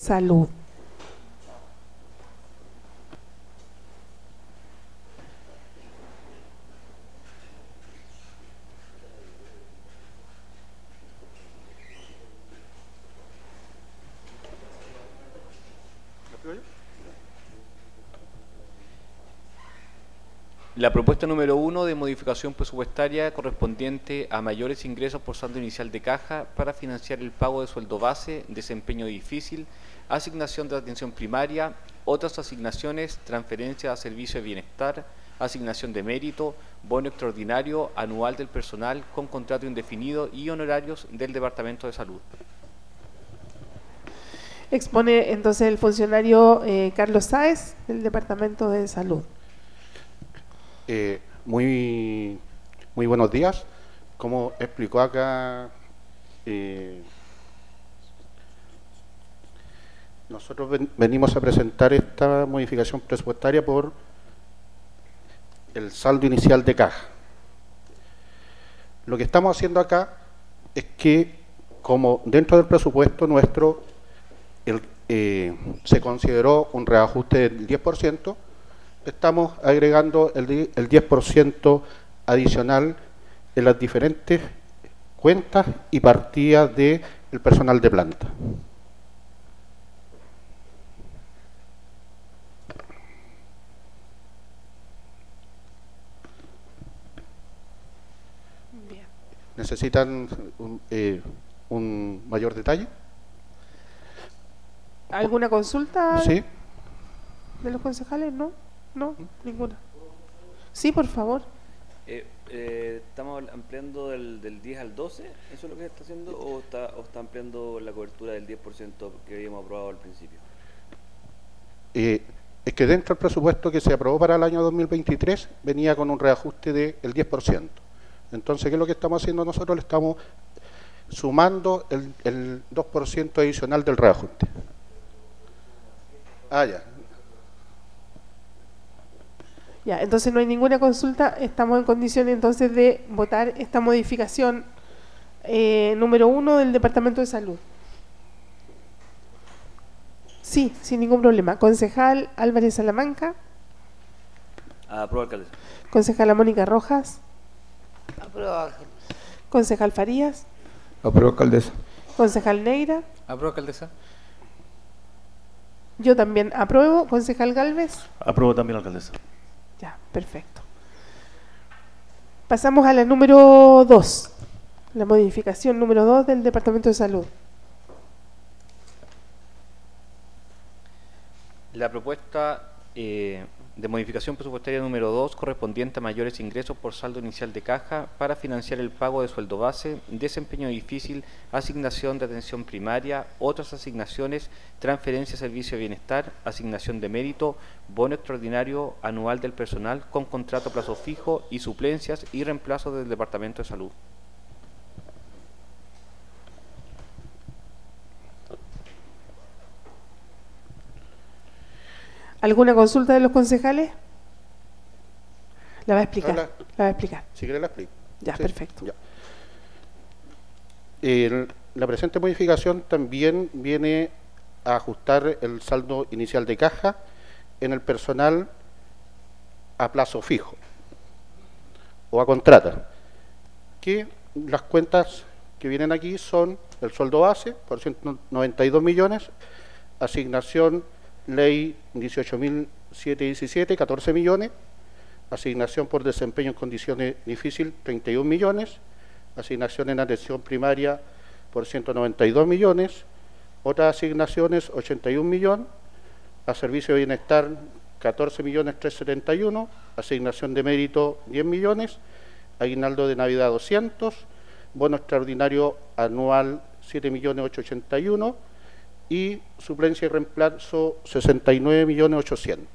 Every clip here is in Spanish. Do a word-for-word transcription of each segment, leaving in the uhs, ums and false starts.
Salud. La propuesta número uno de modificación presupuestaria correspondiente a mayores ingresos por saldo inicial de caja para financiar el pago de sueldo base, desempeño difícil, asignación de atención primaria, otras asignaciones, transferencia a servicio de bienestar, asignación de mérito, bono extraordinario anual del personal con contrato indefinido y honorarios del Departamento de Salud. Expone entonces el funcionario eh, Carlos Sáez del Departamento de Salud. Eh, muy, muy buenos días. Como explicó acá, eh, nosotros ven, venimos a presentar esta modificación presupuestaria por el saldo inicial de caja. Lo que estamos haciendo acá es que, como dentro del presupuesto nuestro el, eh, se consideró un reajuste del diez por ciento, estamos agregando el, el diez por ciento adicional en las diferentes cuentas y partidas del personal de planta. Bien. ¿Necesitan un, eh, un mayor detalle? ¿Alguna consulta Sí. de los concejales? No, no, ninguna. Sí, por favor. Eh, eh, ¿Estamos ampliando del, del diez al doce? ¿Eso es lo que se está haciendo? ¿O está, o está ampliando la cobertura del diez por ciento que habíamos aprobado al principio? Eh, es que dentro del presupuesto que se aprobó para el año dos mil veintitrés venía con un reajuste del diez por ciento. Entonces, ¿qué es lo que estamos haciendo nosotros? Le estamos sumando el, el dos por ciento adicional del reajuste. Ah, ya. Ya, entonces no hay ninguna consulta. Estamos en condiciones entonces de votar esta modificación eh, número uno del Departamento de Salud. Sí, sin ningún problema. Concejal Álvarez Salamanca. Aprueba, alcaldesa. Concejala Mónica Rojas. Aprueba. Concejal Farías. Aprueba, alcaldesa. Concejal Neira. Aprueba, alcaldesa. Yo también apruebo. Concejal Galvez. Apruebo también, alcaldesa. Ya, perfecto. Pasamos a la número dos. La modificación número dos del Departamento de Salud. La propuesta eh, de modificación presupuestaria número dos correspondiente a mayores ingresos por saldo inicial de caja para financiar el pago de sueldo base, desempeño difícil, asignación de atención primaria, otras asignaciones, transferencia a servicio de bienestar, asignación de mérito, bono extraordinario anual del personal con contrato a plazo fijo y suplencias y reemplazos del Departamento de Salud. ¿Alguna consulta de los concejales? La va a explicar. Hola. La va a explicar. Si quiere la explico. Ya, Sí, perfecto. ya. El, la presente modificación también viene a ajustar el saldo inicial de caja en el personal a plazo fijo o a contrata, que las cuentas que vienen aquí son el sueldo base por ciento noventa y dos millones, asignación ley dieciocho mil setecientos diecisiete, catorce millones, asignación por desempeño en condiciones difíciles, treinta y un millones, asignación en atención primaria por ciento noventa y dos millones, otras asignaciones ochenta y un millones, a servicio de bienestar catorce millones trescientos setenta y uno, asignación de mérito diez millones, aguinaldo de Navidad doscientos, bono extraordinario anual siete millones ochocientos ochenta y uno y suplencia y reemplazo sesenta y nueve millones ochocientos.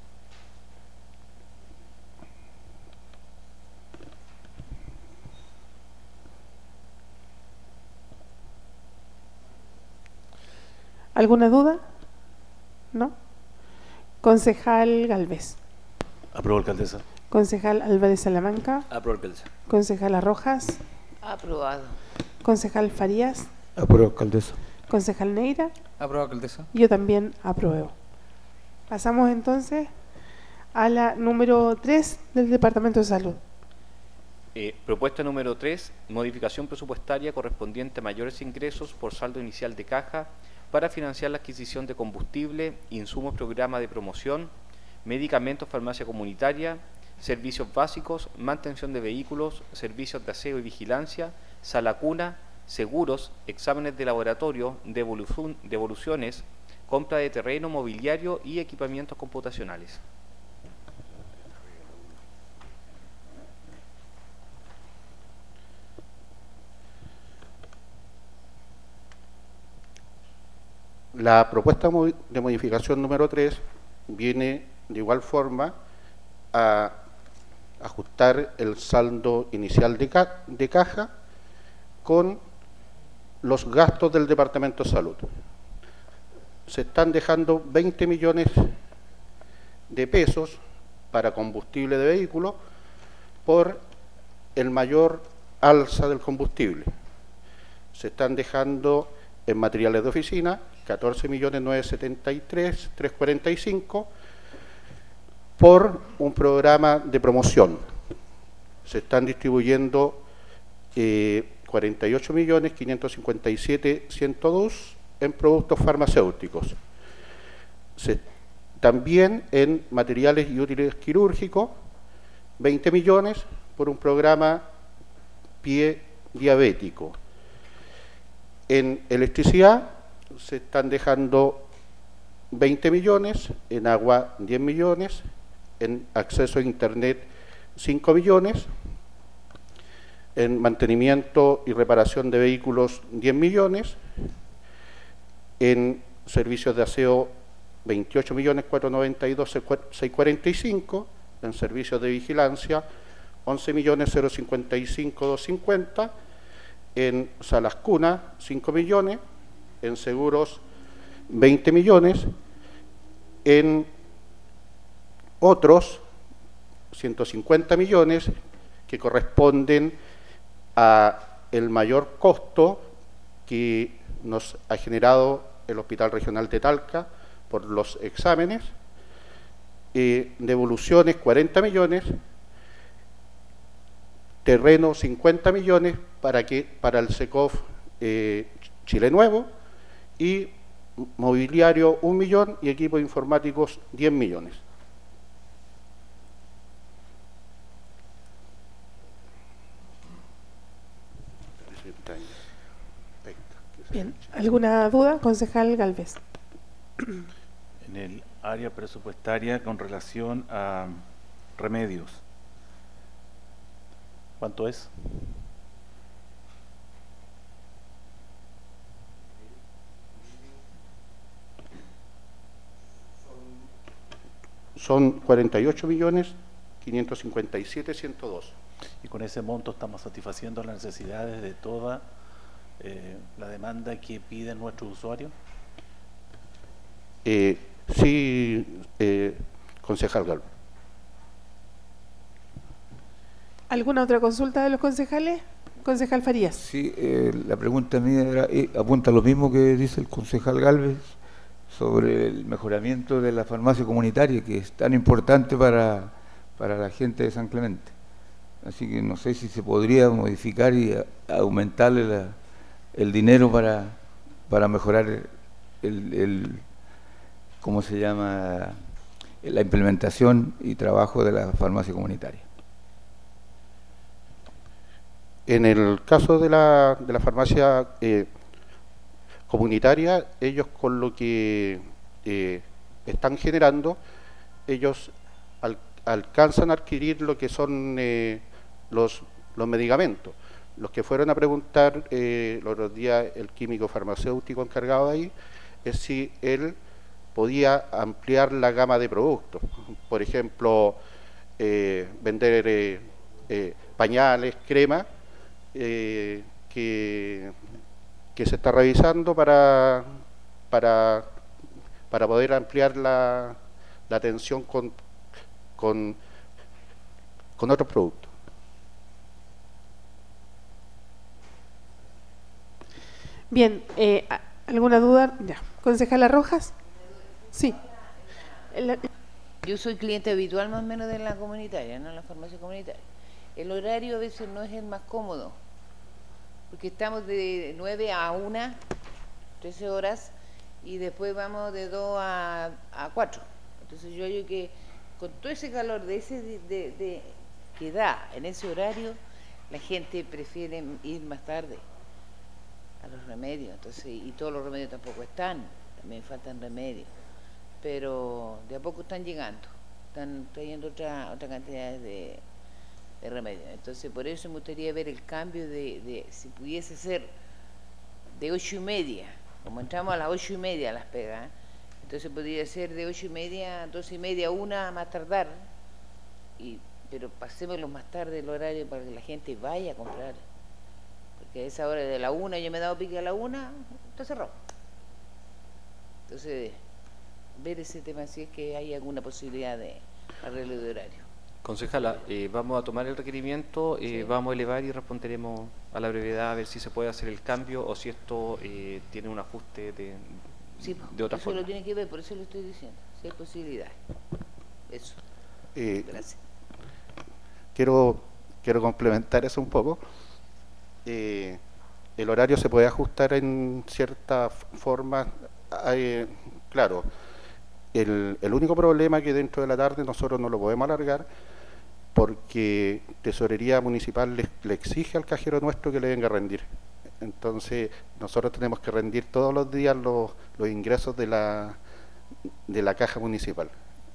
¿Alguna duda? ¿No? Concejal Galvez. Apruebo, alcaldesa. Concejal Álvarez Salamanca. Apruebo, alcaldesa. Concejala Rojas. Aprobado. Concejal Farías. Aprueba, alcaldesa. Concejal Neira. Aprobado, alcaldesa. Yo también apruebo. Pasamos entonces a la número tres del Departamento de Salud. Eh, propuesta número tres, modificación presupuestaria correspondiente a mayores ingresos por saldo inicial de caja para financiar la adquisición de combustible, insumos, programa de promoción, medicamentos, farmacia comunitaria, servicios básicos, mantención de vehículos, servicios de aseo y vigilancia, sala cuna, seguros, exámenes de laboratorio, devolución, devoluciones, compra de terreno, mobiliario y equipamientos computacionales. La propuesta de modificación número tres viene de igual forma a ajustar el saldo inicial de, ca de caja con los gastos del Departamento de Salud. Se están dejando veinte millones de pesos para combustible de vehículos por el mayor alza del combustible. Se están dejando en materiales de oficina catorce millones novecientos setenta y tres mil trescientos cuarenta y cinco por un programa de promoción. Se están distribuyendo eh, cuarenta y ocho millones quinientos cincuenta y siete mil ciento dos en productos farmacéuticos. Se, también en materiales y útiles quirúrgicos, veinte millones por un programa pie diabético. En electricidad se están dejando veinte millones, en agua diez millones, en acceso a internet cinco millones, en mantenimiento y reparación de vehículos diez millones, en servicios de aseo veintiocho millones cuatrocientos noventa y dos mil seiscientos cuarenta y cinco, en servicios de vigilancia once millones cincuenta y cinco mil doscientos cincuenta, en salas cuna cinco millones, en seguros veinte millones, en otros ciento cincuenta millones que corresponden a el mayor costo que nos ha generado el Hospital Regional de Talca por los exámenes, eh, devoluciones cuarenta millones, terreno cincuenta millones para, que, para el SECOF eh, Chile Nuevo, y mobiliario un millón y equipos informáticos diez millones. Bien, ¿alguna duda, concejal Gálvez? En el área presupuestaria con relación a remedios, ¿cuánto es? Son cuarenta y ocho millones quinientos cincuenta y siete mil ciento dos. Y con ese monto estamos satisfaciendo las necesidades de toda eh, la demanda que piden nuestros usuarios. Eh, sí, eh, concejal Galvez. ¿Alguna otra consulta de los concejales? Concejal Farías. Sí, eh, la pregunta mía era, eh, apunta a lo mismo que dice el concejal Gálvez sobre el mejoramiento de la farmacia comunitaria, que es tan importante para, para la gente de San Clemente. Así que no sé si se podría modificar y a, aumentarle la, el dinero para, para mejorar el, el, ¿cómo se llama?, la implementación y trabajo de la farmacia comunitaria. En el caso de la, de la farmacia eh, comunitaria, ellos con lo que eh, están generando, ellos al, alcanzan a adquirir lo que son eh, los, los medicamentos. Los que fueron a preguntar eh, los otros días el químico farmacéutico encargado de ahí, es si él podía ampliar la gama de productos. Por ejemplo, eh, vender eh, eh, pañales, crema, eh, que... que se está revisando para, para, para poder ampliar la, la atención con, con, con otros productos. Bien, eh, ¿Alguna duda? Ya. ¿Concejala Rojas? Sí. El- Yo soy cliente habitual más o menos de la comunitaria, no en la farmacia comunitaria. El horario a veces no es el más cómodo, porque estamos de nueve a una, trece horas, y después vamos de dos a, a cuatro. Entonces yo digo que con todo ese calor de ese de, de- de- que da en ese horario, la gente prefiere ir más tarde a los remedios. Entonces, y todos los remedios tampoco están, también faltan remedios. Pero de a poco están llegando, están trayendo otra, otra cantidad de, de remedios. Entonces, por eso me gustaría ver el cambio de, de si pudiese ser de ocho y media, como entramos a las ocho y media a las pegas, entonces podría ser de ocho y media a doce y media, una más tardar, y, pero pasémoslo más tarde el horario para que la gente vaya a comprar. Porque a esa hora de la una, yo me he dado pique a la una, está cerrado. Entonces, ver ese tema si es que hay alguna posibilidad de arreglo de horario. Concejala, eh, vamos a tomar el requerimiento, eh, Sí. vamos a elevar y responderemos a la brevedad a ver si se puede hacer el cambio o si esto eh, tiene un ajuste de, Sí, de otra eso forma. lo tiene que ver, por eso lo estoy diciendo, si hay posibilidad. Eso, Eh, gracias. quiero, quiero complementar eso un poco. Eh, el horario se puede ajustar en cierta f- forma. Hay, claro, el, el único problema que dentro de la tarde nosotros no lo podemos alargar porque Tesorería Municipal le, le exige al cajero nuestro que le venga a rendir. Entonces nosotros tenemos que rendir todos los días los, los ingresos de la, de la caja municipal.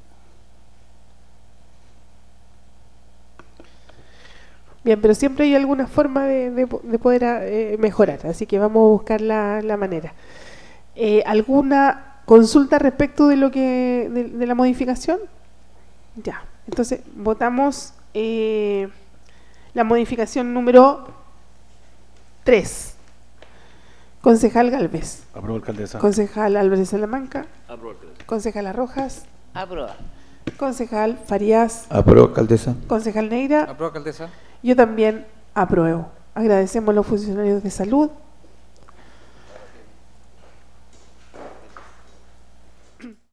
Bien, pero siempre hay alguna forma de, de po- de poder eh, mejorar, así que vamos a buscar la, la manera. Eh, ¿Alguna consulta respecto de lo que de, de la modificación? Ya, entonces votamos eh, la modificación número tres. Concejal Galvez, Apruebo, alcaldesa. concejal Álvarez Salamanca, Apruebo, alcaldesa. concejala Rojas, Aprobar. concejal Farías, Apruebo, alcaldesa. concejal Neira. Apruebo, alcaldesa. Yo también apruebo. Agradecemos a los funcionarios de salud